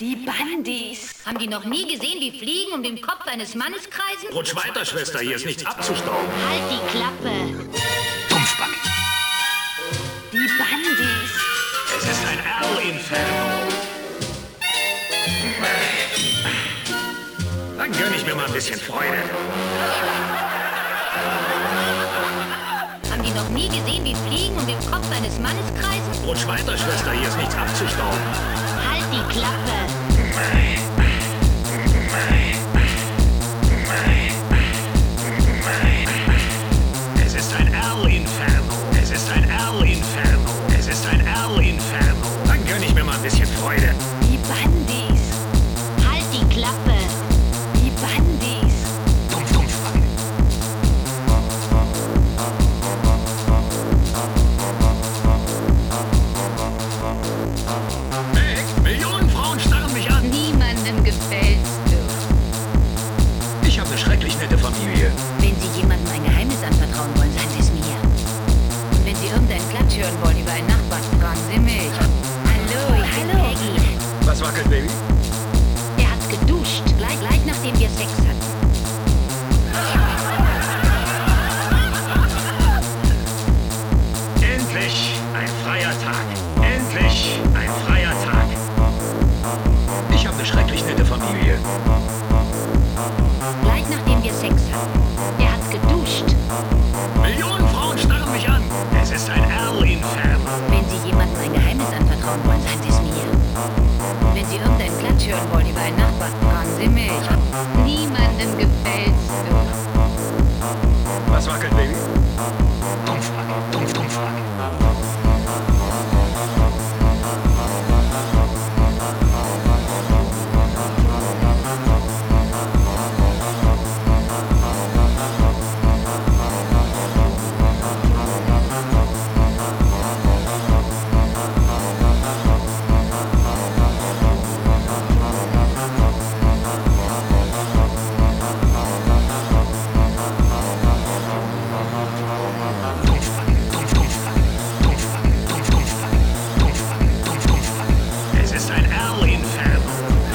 Die Bandys. Haben die noch nie gesehen, wie Fliegen um den Kopf eines Mannes kreisen? Rutsch weiter, Schwester, hier ist nichts abzustauben. Halt die Klappe. Dumpfback. Die Bandys. Es ist ein Erl-Inferno. Dann gönn ich mir mal ein bisschen Freude. Haben die noch nie gesehen, wie Fliegen um den Kopf eines Mannes kreisen? Rutsch weiter, Schwester, hier ist nichts abzustauben. Halt die Klappe. Es ist ein Erl-Inferno. Es ist ein Erl-Inferno. Es ist ein Erl-Inferno. Dann gönn ich mir mal ein bisschen Freude. Die Bandys. Halt die Klappe. Die Bandys. Dumpf, dumpf. Hey, Millionen Frauen starren mich an. Niemandem gefällst du. Ich habe eine schrecklich nette Familie. Wenn Sie jemandem ein Geheimnis anvertrauen wollen, sagen Sie es mir. Und wenn Sie irgendeinen Klatsch hören wollen über einen Nachbarn, fragen Sie mich. Hallo, ich bin Peggy. Was wackelt, Baby? Er hat geduscht, gleich nachdem wir Sex hatten. Endlich ein freier Tag. Endlich ein freier Tag. Ich habe eine schrecklich nette Familie. Gleich nachdem wir Sex hatten. Er hat geduscht. Millionen Frauen starren mich an. Es ist ein Erl-Inferno. Wenn Sie jemandem ein Geheimnis anvertrauen wollen, sagen Sie es mir. Und wenn Sie irgendeinen Klatsch hören wollen über einen Nachbarn, fragen Sie mich. Niemandem gefällst du. Was wackelt, Baby? Dumpf, dumpf, dumpf. Es ist ein Erl-Inferno.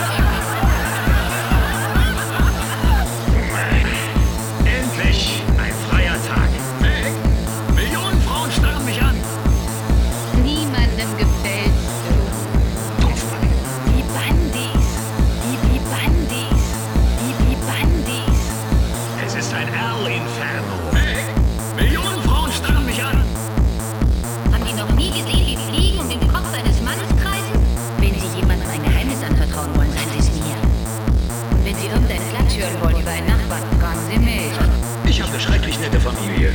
Endlich ein freier Tag. Hey, Millionen Frauen starren mich an. Niemandem gefällst du. Die Bandys. Die Bandys. Die Bandys. Es ist ein Erl-Inferno. Hey, Millionen Frauen starren mich an. Haben die noch nie gesehen, wie Fliegen um den Kopf eines Mannes kreisen? Wenn Sie jemandem ein Geheimnis anvertrauen wollen, sagen Sie es mir. Und wenn Sie irgendeinen Klatsch hören wollen über einen Nachbarn, fragen Sie mich. Ich habe eine schrecklich nette Familie.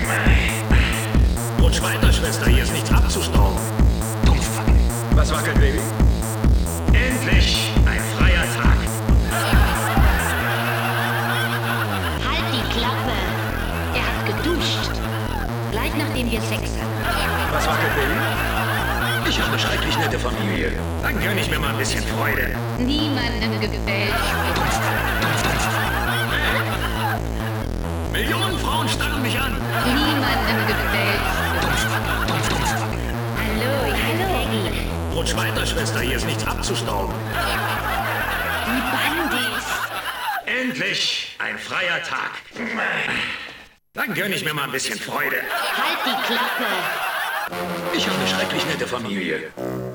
Rutsch weiter, Schwester, hier ist nichts abzustauben. Was wackelt, Baby? Endlich ein freier Tag. Halt die Klappe. Er hat geduscht. Gleich nachdem wir Sex hatten. Was wackelt, Baby? Ich habe eine schrecklich nette Familie. Dann gönn ich mir mal ein bisschen Freude. Niemandem gefällst du. Millionen Frauen starren mich an. Niemandem gefällst du. Hallo, ich bin Peggy. Rutsch weiter, Schwester, hier ist nichts abzustauben. Die Bandys. Endlich ein freier Tag. Dann gönn ich mir mal ein bisschen Freude. Halt die Klappe. Ich habe eine schrecklich nette Familie.